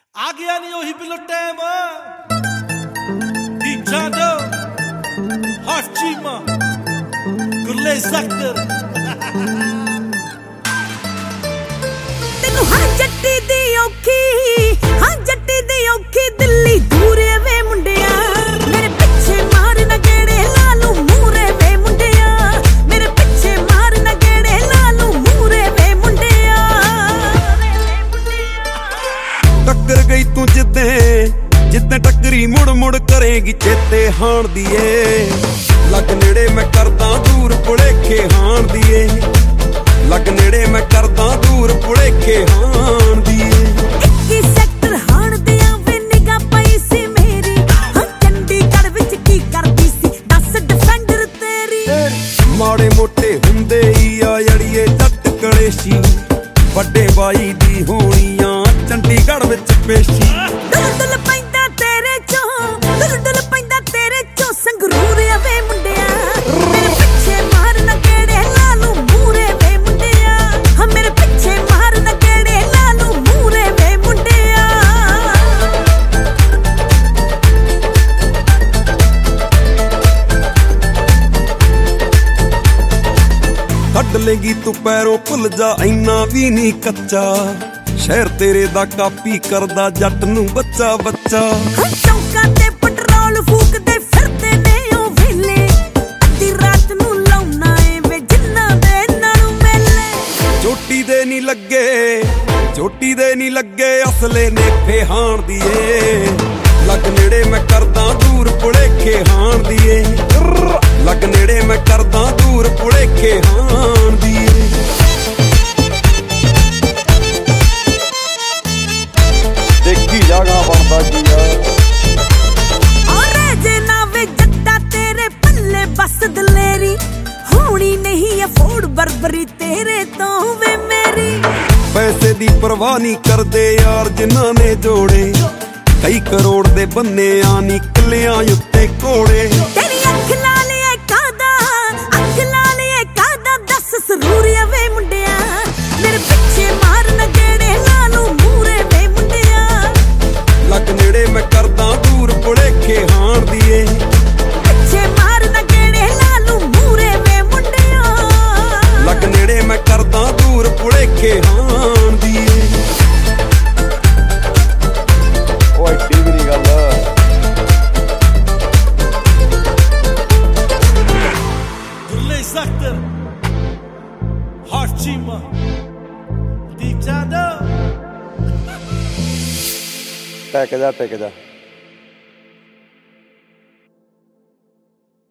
ਆ ਗਿਆ ਨਹੀਂ ਉਹੀ ਬਿਲੋ ਟਾਈਮ ਦੀ ਜਾਦੋ ਹਰਚੀਮਾ ਗੁਰਲੇ ਜ਼ਖਤਰ ਤੈਨੂੰ ਹਾਂ ਜੱਟੀ ਦੀ ਔਖੀ ਹਾਂ ਜੱਟੀ ਦੀ ਔਖੀ ਦਿੱਲੀ ਦੂਰੇ ਵੇ ਮੁੰਡਿਆ ਮੇਰੇ ਪਿੱਛੇ ਮਾਰ ਨਾ ਗੇੜੇ ਲਾਲੂ ਮੂਰੇ ਵੇ ਮੁੰਡਿਆ ਮੇਰੇ ਪਿੱਛੇ ਮਾਰ ਨਾ ਗੇੜੇ ਲਾਲੂ ਮੂਰੇ ਵੇ ਮੁੰਡਿਆ ਟੱਕਰ ਗਈ ਤੂੰ ਜਿੱਦਾਂ ਟੱਕਰੀ ਮੁੜ ਮੁੜ ਕਰੇਗੀ ਚੇਤੇ ਹਾਣ ਦੀ ਏ ਲੱਗ ਨੇੜੇ ਮੈਂ ਕਰਦਾ ਦੂਰ ਭੁਲੇਖੇ ਹਾਣ ਦੀ ਏ ਲੱਗ ਨੇੜੇ ਮੈਂ ਕਰਦਾ ਦੂਰ ਭੁਲੇਖੇ ਹਾਣ ਦੀ ਏ 21 ਸੈਕਟਰ ਹਾਣ ਦਿਆਂ ਵੇ ਨਿਗਾਹ ਪਈ ਸੀ ਮੇਰੀ ਹਾਂ ਚੰਡੀਗੜ੍ਹ ਵਿੱਚ ਕੀ ਕਰਦੀ ਸੀ ਦੱਸ ਡਿਫੈਂਡਰ ਤੇਰੀ ਮਾੜੇ ਮੋਟੇ ਹੁੰਦੇ ਹੀ ਆ ਅੜੀਏ ਜੱਟ ਕਲੇਸ਼ੀ ਵੱਡੇ ਬਾਈ ਦੀ ਹੋਣੀਆਂ ਚੰਡੀਗੜ੍ਹ ਵਿੱਚ ਪੇਸ਼ੀ ਦੁਲ ਪੈਂਦਾ ਤੇਰੇ ਚੋਂ ਦੁਲ ਪੈਂਦਾ ਤੇਰੇ ਚੋਂ ਸੰਗਰੂਰ ਵੇ ਮੁੰਡਿਆ ਮੇਰੇ ਪਿੱਛੇ ਮਾਰ ਨਾ ਗੇੜੇ ਲਾਲੂ ਮੂਰੇ ਵੇ ਮੁੰਡਿਆ ਹਾਂ ਮੇਰੇ ਪਿੱਛੇ ਮਾਰ ਨਾ ਗੇੜੇ ਲਾਲੂ ਮੂਰੇ ਵੇ ਮੁੰਡਿਆ ਕੱਢ ਲੇਗੀ ਤੂੰ ਪੈਰੋਂ ਭੁੱਲ ਜਾ ਇੰਨਾ ਵੀ ਨਹੀਂ ਕੱਚਾ ਸ਼ਹਿਰ ਤੇਰੇ ਦਾ ਕਾਪੀ ਕਰਦਾ ਜੱਟ ਨੂੰ ਬੱਚਾ ਬੱਚਾ ਚੌਂਕਾਂ ਤੇ ਪੈਟਰੋਲ ਫੂਕਦੇ ਫਿਰਦੇ ਨੇ ਉਹ ਵੇਲੇ ਅੱਧੀ ਰਾਤ ਨੂੰ ਲਾਉਣਾ ਏ ਵੇ ਜਿੰਨਾ ਦੇ ਨਾਲ ਮੇਲੇ ਚੋਟੀ ਦੇ ਨਹੀਂ ਲੱਗੇ ਅਸਲੇ ਨੇ ਫੇਹਾਣ ਦੀ ਏ ਲੱਗ ਨੇੜੇ ਮੈਂ ਕਰਦਾ ਦੂਰ ਭੁਲੇਖੇ ਹਾਣ ਦੀ ਏ ਲੱਗ ਨੇੜੇ ਮੈਂ ਕਰਦਾ ਦੂਰ ਭੁਲੇਖੇ ਹਾਣ ਦੀ ਏ ਦੇਖੀ ਜਾਗਾ ਬਣਦਾ ਕੀ ਆ ਔਰੇ ਜੇ ਨਾ ਵੇ ਜੱਟਾ ਤੇਰੇ ਪੱਲੇ ਬਸ ਦਲੇਰੀ ਹੋਣੀ ਨਹੀਂ ਅਫੋਰਡ ਬਰਬਰੀ ਤੇਰੇ ਤੋਂ ਵੇ ਮੇਰੀ ਪੈਸੇ ਦੀ ਪਰਵਾਹ ਨਹੀਂ ਕਰਦੇ ਯਾਰ ਜਿਨ੍ਹਾਂ ਨੇ ਜੋੜੇ ਕਈ ਕਰੋੜ ਦੇ ਬੰਨੇ ਆ ਨਿਕਲਿਆਂ ਉੱਤੇ ਕੋੜੇ ਤੇਰੀ ਅੱਖ ਲਾਲ ਏ ਕਾਦਾ ਦੱਸ ਸਰੂਰੀਆ ਵੇ ਮੁੰਡਿਆ ਮੇਰੇ ਪਿੱਛੇ ਮਾਰ ਨਾ ਗੇੜੇ ਲਾਲੂ ਮੂਰੇ ਵੇ ਮੁੰਡਿਆ ਲੱਗ ਨੇੜੇ ਮੈਂ ਕਰਦਾ ਦੂਰ ਭੁਲੇਖੇ ਹਾਣ ਦੀ ਏ ਪਿੱਛੇ ਮਾਰ ਨਾ ਗੇੜੇ ਲਾਲੂ ਮੂਰੇ ਵੇ ਮੁੰਡਿਆ ਲੱਗ ਨੇੜੇ ਮੈਂ ਕਰਦਾ ਦੂਰ ਭੁਲੇਖੇ ਹਾਣ ਦੀ ਏ ਓਏ ਟੀਵੀ ਦੀ ਗੱਲ ਗੁਰਲੇ ਜ਼ਖਤਰ ਹਰਚੀਮਾ ਦੀ ਜਾਦੋ ਟਿਕ ਜਾ